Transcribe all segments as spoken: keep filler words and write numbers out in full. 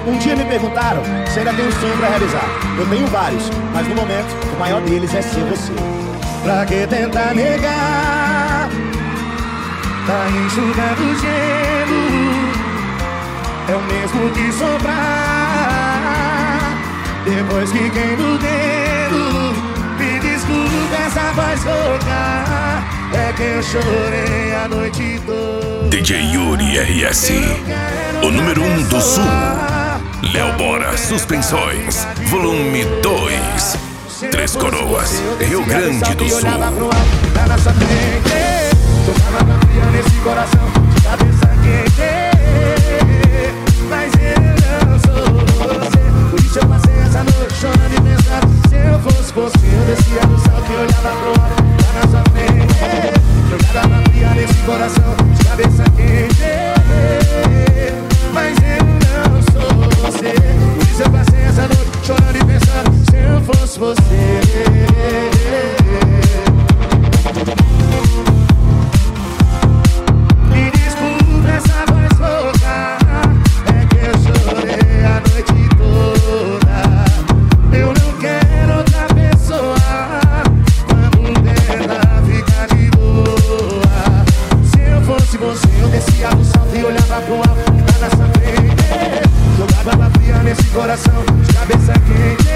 Um dia me perguntaram se ainda tenho um sonho pra realizar. Eu tenho vários, mas no momento o maior deles é ser você. Pra que tentar negar? Tá enxugando gelo, é o mesmo que sobrar. Depois que queima o dedo, me desculpa essa voz rouca, é que eu chorei a noite toda. D J Yuri R S, o número um do Sul. Léo Bora Suspensões, volume dois. Três Coroas, Rio Grande do Sul. Jogava na fria nesse coração, de cabeça quente, mas eu não sou você. Por isso eu passei essa noite chorando e pensando, se eu fosse você, eu descia do salto e olhava pro alto, lá na sua frente. Jogava na fria nesse coração, de cabeça quente, mas eu não sou você. Por isso eu passei essa noite chorando e pensando, se eu fosse você. Coração, de cabeça quente,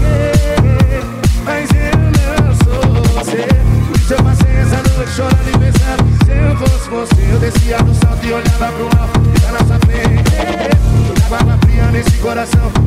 mas eu não sou você. Por isso eu passei essa noite chorando e pensando, se eu fosse você, eu descia do salto e olhava pro alto, e tá na sua frente. Jogava água fria nesse coração,